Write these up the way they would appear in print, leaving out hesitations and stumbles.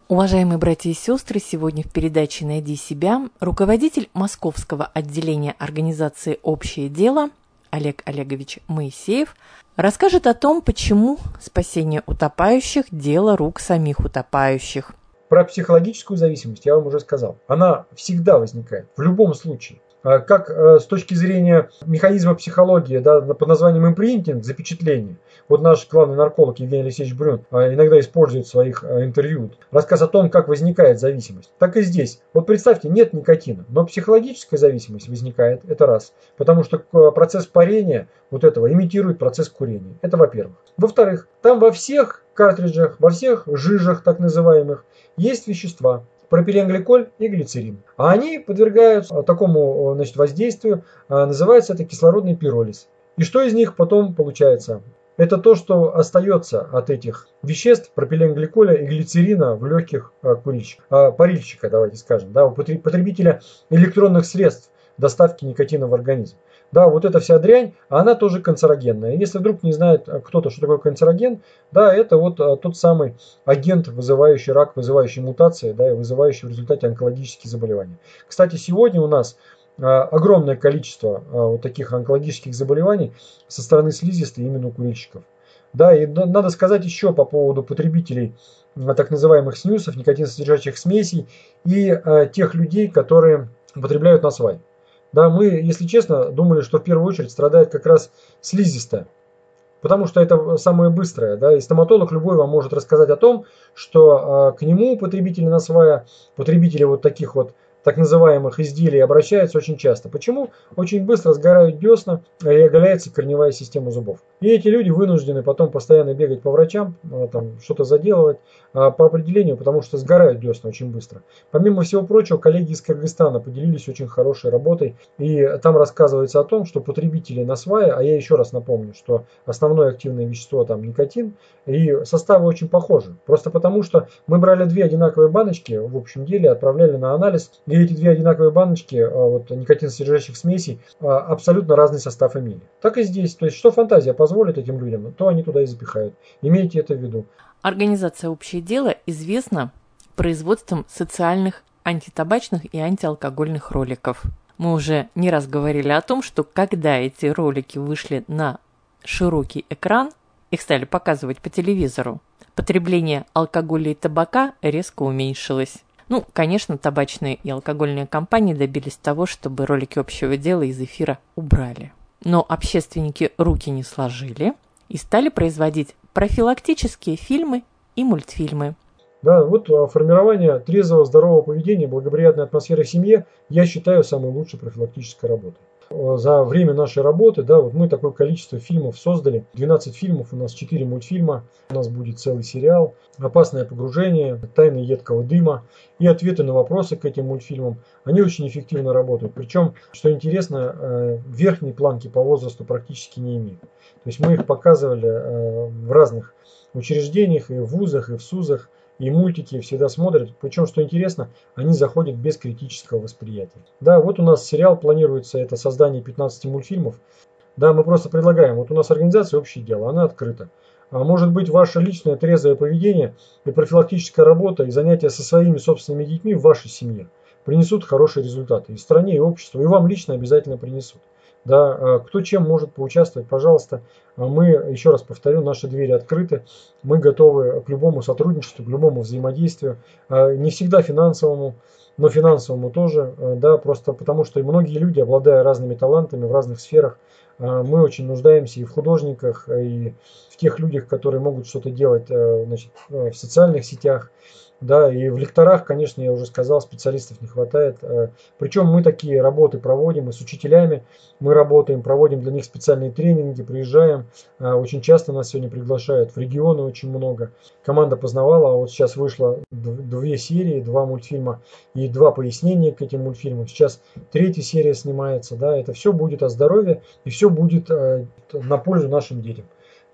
Уважаемые братья и сестры, сегодня в передаче «Найди себя» руководитель московского отделения организации «Общее дело» Олег Олегович Моисеев расскажет о том, почему спасение утопающих – дело рук самих утопающих. Про психологическую зависимость я вам уже сказал. Она всегда возникает, в любом случае. Как с точки зрения механизма психологии, да, под названием импринтинг, запечатление. Вот наш главный нарколог Евгений Алексеевич Брюн иногда использует в своих интервью рассказ о том, как возникает зависимость. Так и здесь. Вот представьте, нет никотина, но психологическая зависимость возникает, это раз. Потому что процесс парения вот этого имитирует процесс курения. Это во-первых. Во-вторых, там во всех картриджах, во всех жижах так называемых есть вещества. Пропиленгликоль и глицерин. А они подвергаются такому воздействию, называется это кислородный пиролиз. И что из них потом получается? Это то, что остается от этих веществ, пропиленгликоля и глицерина в легких парильщика, давайте скажем, да, у потребителя электронных средств доставки никотина в организм. Да, вот эта вся дрянь, она тоже канцерогенная. Если вдруг не знает кто-то, что такое канцероген, да, это вот тот самый агент, вызывающий рак, вызывающий мутации, да, и вызывающий в результате онкологические заболевания. Кстати, сегодня у нас огромное количество вот таких онкологических заболеваний со стороны слизистой именно у курильщиков. Да, и надо сказать еще по поводу потребителей так называемых снюсов, никотиносодержащих смесей и тех людей, которые употребляют насвай. Да, мы, если честно, думали, что в первую очередь страдает как раз слизистая, потому что это самое быстрое. Да, и стоматолог любой вам может рассказать о том, что к нему потребители насвая, потребители вот таких вот так называемых изделий обращаются очень часто. Почему? Очень быстро сгорают десна и оголяется корневая система зубов. И эти люди вынуждены потом постоянно бегать по врачам, там, что-то заделывать по определению, потому что сгорают десна очень быстро. Помимо всего прочего, коллеги из Кыргызстана поделились очень хорошей работой. И там рассказывается о том, что потребители насвая, а я еще раз напомню, что основное активное вещество там никотин, и составы очень похожи. Просто потому, что мы брали две одинаковые баночки, в общем деле, отправляли на анализ, и эти две одинаковые баночки вот, никотиносодержащих смесей абсолютно разный состав имели. Так и здесь. То есть, что фантазия позволит этим людям, то они туда и запихают. Имейте это в виду. Организация «Общее дело» известна производством социальных, антитабачных и антиалкогольных роликов. Мы уже не раз говорили о том, что когда эти ролики вышли на широкий экран, их стали показывать по телевизору, потребление алкоголя и табака резко уменьшилось. Ну, конечно, табачные и алкогольные компании добились того, чтобы ролики «Общего дела» из эфира убрали. Но общественники руки не сложили и стали производить профилактические фильмы и мультфильмы. Да, вот формирование трезвого, здорового поведения, благоприятной атмосферы в семье, я считаю, самой лучшей профилактической работой. За время нашей работы, да, вот мы такое количество фильмов создали. 12 фильмов, у нас 4 мультфильма, у нас будет целый сериал «Опасное погружение», «Тайны едкого дыма» и ответы на вопросы к этим мультфильмам. Они очень эффективно работают. Причем, что интересно, верхней планки по возрасту практически не имеют. То есть мы их показывали в разных учреждениях, и в вузах, и в СУЗах. И мультики всегда смотрят. Причем, что интересно, они заходят без критического восприятия. Да, вот у нас сериал планируется, это создание 15 мультфильмов. Да, мы просто предлагаем. Вот у нас организация «Общее дело», она открыта. А может быть, ваше личное трезвое поведение и профилактическая работа, и занятия со своими собственными детьми в вашей семье принесут хорошие результаты и стране, и обществу, и вам лично обязательно принесут. Да, кто чем может поучаствовать, пожалуйста. Мы, еще раз повторю, наши двери открыты. Мы готовы к любому сотрудничеству, к любому взаимодействию. Не всегда финансовому, но финансовому тоже. Да, просто потому что и многие люди, обладая разными талантами в разных сферах, мы очень нуждаемся и в художниках, и в тех людях, которые могут что-то делать, значит, в социальных сетях. Да, и в лекторах, конечно, я уже сказал, специалистов не хватает. Причем мы такие работы проводим и с учителями. Мы работаем, проводим для них специальные тренинги, приезжаем. Очень часто нас сегодня приглашают в регионы, очень много. Команда познавала, а вот сейчас вышло 2 серии, 2 мультфильма и 2 пояснения к этим мультфильмам. Сейчас 3-я серия снимается. Да, это все будет о здоровье и все будет на пользу нашим детям.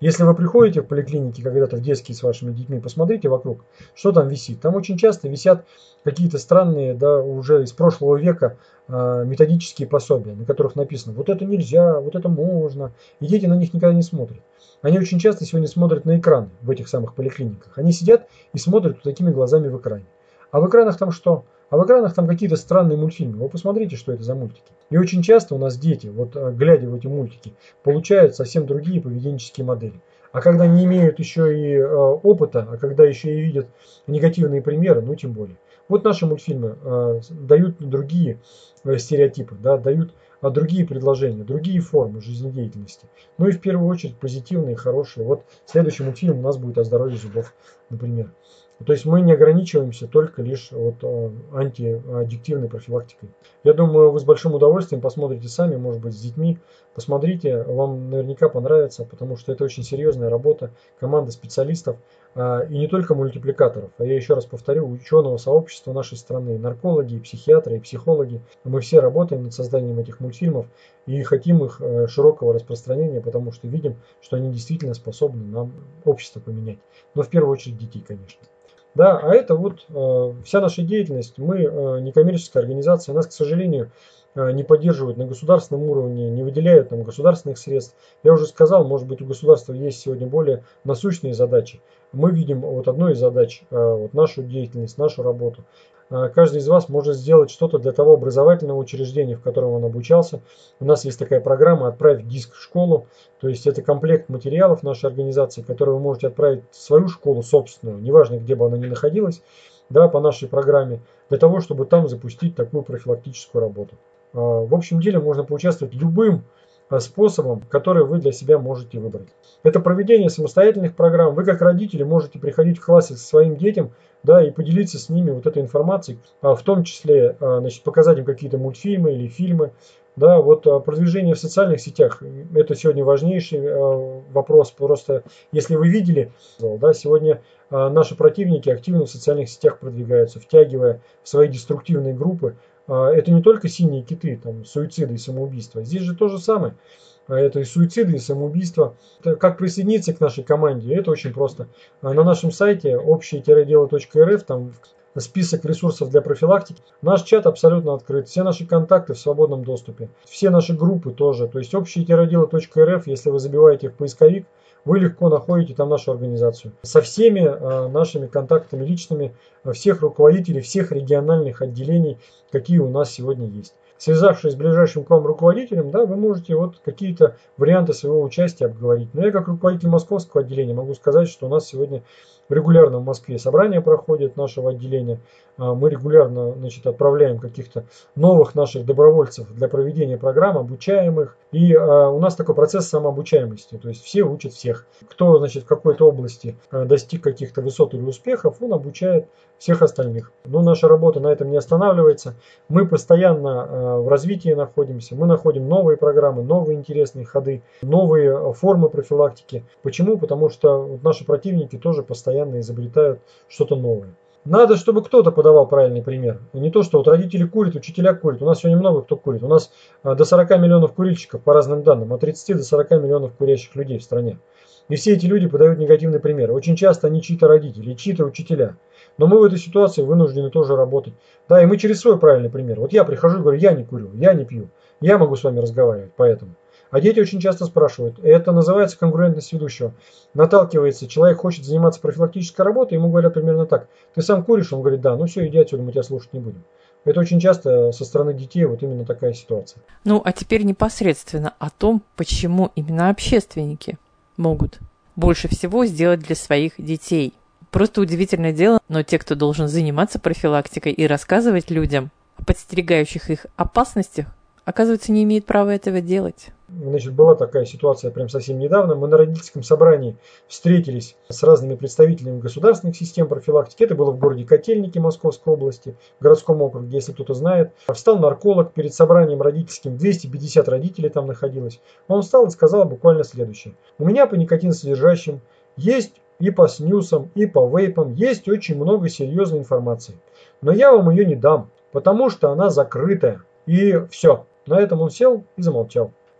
Если вы приходите в поликлинике когда-то в детские с вашими детьми, посмотрите вокруг, что там висит. Там очень часто висят какие-то странные, да, уже из прошлого века методические пособия, на которых написано, вот это нельзя, вот это можно. И дети на них никогда не смотрят. Они очень часто сегодня смотрят на экраны в этих самых поликлиниках. Они сидят и смотрят вот такими глазами в экране. А в экранах там что? А в экранах там какие-то странные мультфильмы. Вы посмотрите, что это за мультики. И очень часто у нас дети, вот глядя в эти мультики, получают совсем другие поведенческие модели. А когда не имеют еще и опыта, а когда еще и видят негативные примеры, ну тем более. Вот наши мультфильмы дают другие стереотипы, да, дают другие предложения, другие формы жизнедеятельности. Ну и в первую очередь позитивные, хорошие. Вот следующий мультфильм у нас будет о здоровье зубов, например. То есть мы не ограничиваемся только лишь вот антиаддиктивной профилактикой. Я думаю, вы с большим удовольствием посмотрите сами, может быть, с детьми. Посмотрите, вам наверняка понравится, потому что это очень серьезная работа, команда специалистов, и не только мультипликаторов, а я еще раз повторю, ученого сообщества нашей страны, наркологи, психиатры, и психологи. Мы все работаем над созданием этих мультфильмов и хотим их широкого распространения, потому что видим, что они действительно способны нам общество поменять. Но в первую очередь детей, конечно. Да, а это вот вся наша деятельность. Мы некоммерческая организация, нас, к сожалению, не поддерживают на государственном уровне, не выделяют там государственных средств. Я уже сказал, может быть, у государства есть сегодня более насущные задачи. Мы видим вот одной из задач, вот нашу деятельность, нашу работу. Каждый из вас может сделать что-то для того образовательного учреждения, в котором он обучался. У нас есть такая программа «Отправь диск в школу». То есть это комплект материалов нашей организации, которые вы можете отправить в свою школу собственную, неважно, где бы она ни находилась, да, по нашей программе, для того, чтобы там запустить такую профилактическую работу. В общем деле можно поучаствовать любым способом, который вы для себя можете выбрать. Это проведение самостоятельных программ. Вы как родители можете приходить в классы со своим детям, да, и поделиться с ними вот этой информацией, в том числе, значит, показать им какие-то мультфильмы или фильмы. Да, вот продвижение в социальных сетях – это сегодня важнейший вопрос. Просто если вы видели, да, сегодня наши противники активно в социальных сетях продвигаются, втягивая в свои деструктивные группы. Это не только синие киты, там, суициды и самоубийства. Здесь же то же самое. Это и суициды, и самоубийства. Как присоединиться к нашей команде? Это очень просто. На нашем сайте общее-дело.рф там список ресурсов для профилактики. Наш чат абсолютно открыт. Все наши контакты в свободном доступе. Все наши группы тоже. То есть общее-дело.рф, если вы забиваете в поисковик, вы легко находите там нашу организацию. Со всеми нашими контактами личными всех руководителей, всех региональных отделений, какие у нас сегодня есть. Связавшись с ближайшим к вам руководителем, да, вы можете вот какие-то варианты своего участия обговорить. Но я как руководитель московского отделения могу сказать, что у нас сегодня регулярно в Москве собрания проходят нашего отделения. Мы регулярно, значит, отправляем каких-то новых наших добровольцев для проведения программ, обучаем их. И у нас такой процесс самообучаемости. То есть все учат всех. Кто, значит, в какой-то области достиг каких-то высот или успехов, он обучает всех остальных. Но наша работа на этом не останавливается. Мы постоянно в развитии находимся. Мы находим новые программы, новые интересные ходы, новые формы профилактики. Почему? Потому что вот наши противники тоже постоянно изобретают что-то новое. Надо, чтобы кто-то подавал правильный пример. Не то, что вот родители курят, учителя курят. У нас сегодня много кто курит. У нас до 40 миллионов курильщиков, по разным данным, от 30 до 40 миллионов курящих людей в стране. И все эти люди подают негативный пример. Очень часто они чьи-то родители, чьи-то учителя. Но мы в этой ситуации вынуждены тоже работать. Да, и мы через свой правильный пример. Вот я прихожу и говорю, я не курю, я не пью. Я могу с вами разговаривать, поэтому. А дети очень часто спрашивают. Это называется конкурентность ведущего. Наталкивается, человек хочет заниматься профилактической работой, ему говорят примерно так. Ты сам куришь? Он говорит, да, ну все, иди отсюда, мы тебя слушать не будем. Это очень часто со стороны детей вот именно такая ситуация. Ну, а теперь непосредственно о том, почему именно общественники могут больше всего сделать для своих детей. Просто удивительное дело, но те, кто должен заниматься профилактикой и рассказывать людям о подстерегающих их опасностях, оказывается, не имеют права этого делать. Значит, была такая ситуация прям совсем недавно. Мы на родительском собрании встретились с разными представителями государственных систем профилактики. Это было в городе Котельники Московской области, в городском округе, если кто-то знает. Встал нарколог перед собранием родительским, 250 родителей там находилось. Он встал и сказал буквально следующее. У меня по никотиносодержащим есть и по снюсам, и по вейпам есть очень много серьезной информации. Но я вам ее не дам, потому что она закрытая. И все. На этом он сел и замолчал.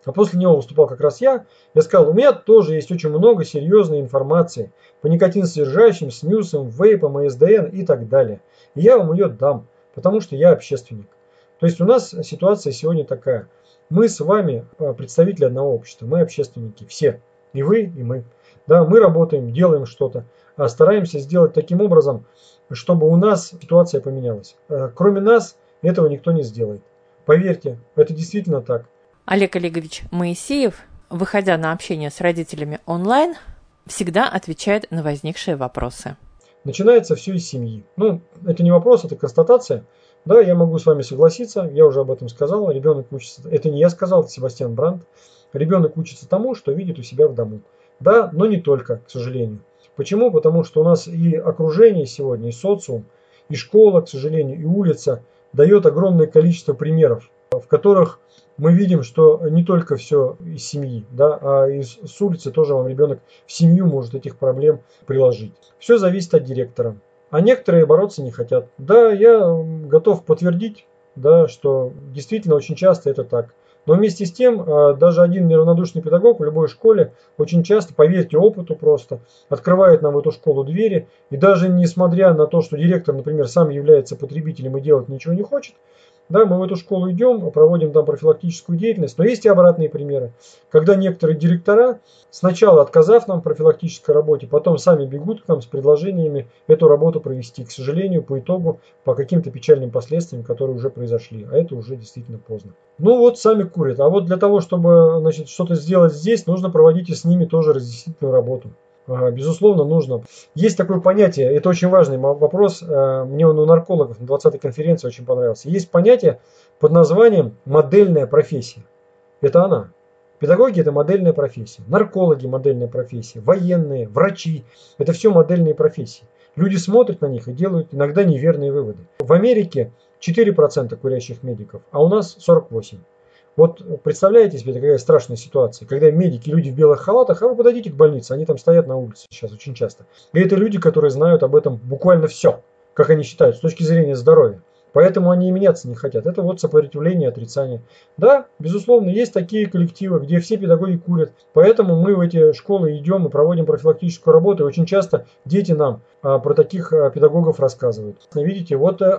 а после него выступал как раз я сказал, у меня тоже есть очень много серьезной информации по никотинсодержащим, снюсам, вейпам, СДН и так далее. И я вам ее дам, потому что я общественник. То есть у нас ситуация сегодня такая. Мы с вами представители одного общества, мы общественники, все. И вы, и мы. Да, мы работаем, делаем что-то, стараемся сделать таким образом, чтобы у нас ситуация поменялась. Кроме нас этого никто не сделает. Поверьте, это действительно так. Олег Олегович Моисеев, выходя на общение с родителями онлайн, всегда отвечает на возникшие вопросы. Начинается все из семьи. Это не вопрос, это констатация. Да, я могу с вами согласиться, я уже об этом сказал. Ребенок учится, это не я сказал, это Себастьян Брандт. Ребенок учится тому, что видит у себя в дому. Да, но не только, к сожалению. Почему? Потому что у нас и окружение сегодня, и социум, и школа, к сожалению, и улица дает огромное количество примеров, в которых мы видим, что не только все из семьи, да, а с улицы тоже вам ребенок в семью может этих проблем приложить. Все зависит от директора. А некоторые бороться не хотят. Да, я готов подтвердить, да, что действительно очень часто это так. Но вместе с тем, даже один неравнодушный педагог в любой школе очень часто, поверьте опыту просто, открывает нам в эту школу двери. И даже несмотря на то, что директор, например, сам является потребителем и делать ничего не хочет, да, мы в эту школу идем, проводим там профилактическую деятельность, но есть и обратные примеры, когда некоторые директора, сначала отказав нам в профилактической работе, потом сами бегут к нам с предложениями эту работу провести. К сожалению, по итогу, по каким-то печальным последствиям, которые уже произошли, а это уже действительно поздно. Сами курят, а вот для того, чтобы, что-то сделать здесь, нужно проводить и с ними тоже разъяснительную работу. Безусловно, нужно. Есть такое понятие, это очень важный вопрос, мне он у наркологов на 20-й конференции очень понравился. Есть понятие под названием модельная профессия. Это она. Педагоги – это модельная профессия. Наркологи – модельная профессия. Военные, врачи – это все модельные профессии. Люди смотрят на них и делают иногда неверные выводы. В Америке 4% курящих медиков, а у нас 48%. Вот представляете себе, какая страшная ситуация, когда медики, люди в белых халатах, а вы подойдите к больнице, они там стоят на улице сейчас очень часто. И это люди, которые знают об этом буквально все, как они считают, с точки зрения здоровья. Поэтому они и меняться не хотят. Это вот сопротивление, отрицание. Да, безусловно, есть такие коллективы, где все педагоги курят. Поэтому мы в эти школы идем и проводим профилактическую работу. И очень часто дети нам про таких педагогов рассказывают. Видите,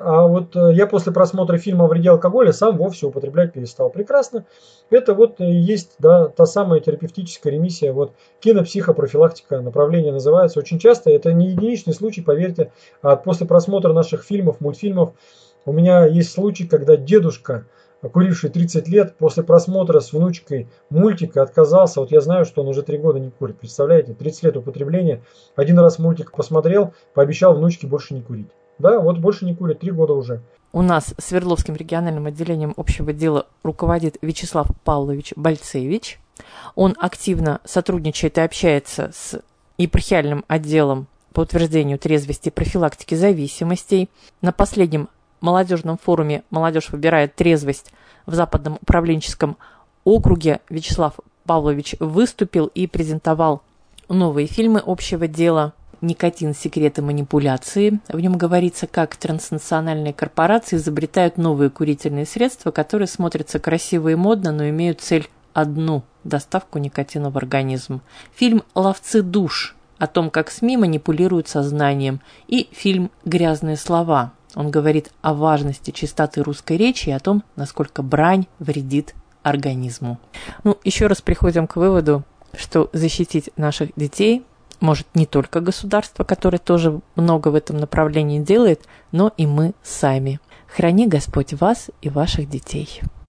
я после просмотра фильма «О вреде алкоголя» сам вовсе употреблять перестал. Прекрасно. Это и есть, да, та самая терапевтическая ремиссия. Кинопсихопрофилактика направление называется. Очень часто это не единичный случай, поверьте. После просмотра наших фильмов, мультфильмов, у меня есть случай, когда дедушка, куривший 30 лет, после просмотра с внучкой мультика отказался. Вот я знаю, что он уже 3 года не курит. Представляете, 30 лет употребления. Один раз мультик посмотрел, пообещал внучке больше не курить. Да, вот больше не курит, 3 года уже. У нас Свердловским региональным отделением общего дела руководит Вячеслав Павлович Бальцевич. Он активно сотрудничает и общается с епархиальным отделом по утверждению трезвости и профилактики зависимостей. На последнем молодежном форуме «Молодежь выбирает трезвость» в Западном управленческом округе Вячеслав Павлович выступил и презентовал новые фильмы общего дела «Никотин. Секреты манипуляции». В нем говорится, как транснациональные корпорации изобретают новые курительные средства, которые смотрятся красиво и модно, но имеют цель одну – доставку никотина в организм. Фильм «Ловцы душ» о том, как СМИ манипулируют сознанием, и фильм «Грязные слова». Он говорит о важности чистоты русской речи и о том, насколько брань вредит организму. Еще раз приходим к выводу, что защитить наших детей может не только государство, которое тоже много в этом направлении делает, но и мы сами. Храни Господь вас и ваших детей.